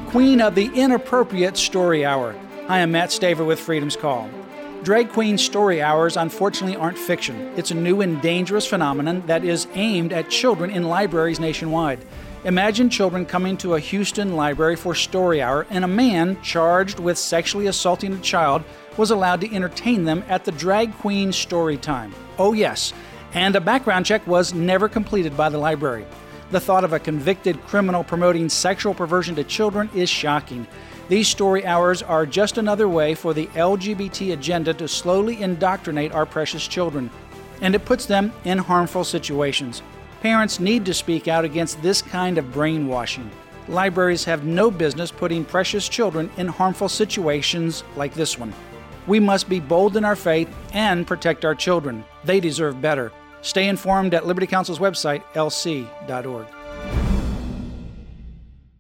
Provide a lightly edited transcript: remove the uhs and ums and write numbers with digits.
queen of the inappropriate story hour. Hi, I'm Matt Staver with Freedom's Call. Drag queen story hours unfortunately aren't fiction. It's a new and dangerous phenomenon that is aimed at children in libraries nationwide. Imagine children coming to a Houston library for story hour, and a man charged with sexually assaulting a child was allowed to entertain them at the drag queen story time. Oh yes, and a background check was never completed by the library. The thought of a convicted criminal promoting sexual perversion to children is shocking. These story hours are just another way for the LGBT agenda to slowly indoctrinate our precious children, and it puts them in harmful situations. Parents need to speak out against this kind of brainwashing. Libraries have no business putting precious children in harmful situations like this one. We must be bold in our faith and protect our children. They deserve better. Stay informed at Liberty Counsel's website, lc.org.